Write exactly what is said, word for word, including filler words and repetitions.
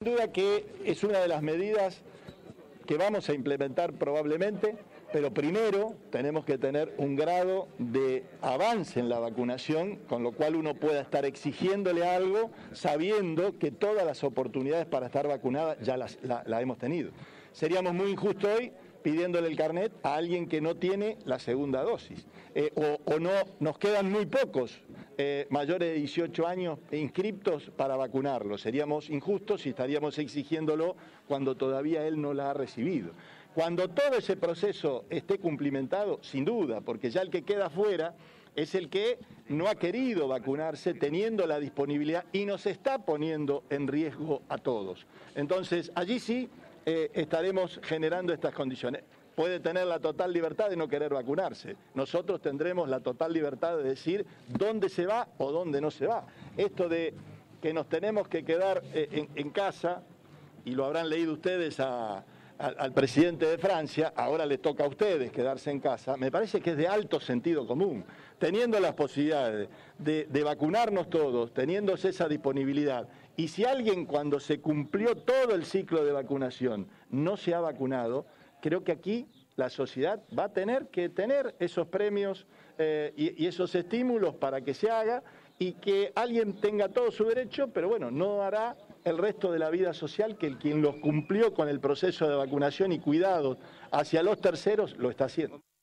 Sin duda que es una de las medidas que vamos a implementar probablemente, pero primero tenemos que tener un grado de avance en la vacunación, con lo cual uno pueda estar exigiéndole algo sabiendo que todas las oportunidades para estar vacunada ya las la, la hemos tenido. Seríamos muy injustos hoy pidiéndole el carnet a alguien que no tiene la segunda dosis. Eh, o, o no, nos quedan muy pocos eh, mayores de dieciocho años inscriptos para vacunarlo. Seríamos injustos y estaríamos exigiéndolo cuando todavía él no la ha recibido. Cuando todo ese proceso esté cumplimentado, sin duda, porque ya el que queda afuera es el que no ha querido vacunarse teniendo la disponibilidad y nos está poniendo en riesgo a todos. Entonces, allí sí eh, estaremos generando estas condiciones. Puede tener la total libertad de no querer vacunarse. Nosotros tendremos la total libertad de decir dónde se va o dónde no se va. Esto de que nos tenemos que quedar eh, en, en casa, y lo habrán leído ustedes a... Al, al presidente de Francia, ahora le toca a ustedes quedarse en casa, me parece que es de alto sentido común. Teniendo las posibilidades de, de vacunarnos todos, teniendo esa disponibilidad, y si alguien cuando se cumplió todo el ciclo de vacunación no se ha vacunado, creo que aquí la sociedad va a tener que tener esos premios eh, y, y esos estímulos para que se haga y que alguien tenga todo su derecho, pero bueno, no hará el resto de la vida social que el quien los cumplió con el proceso de vacunación y cuidado hacia los terceros lo está haciendo.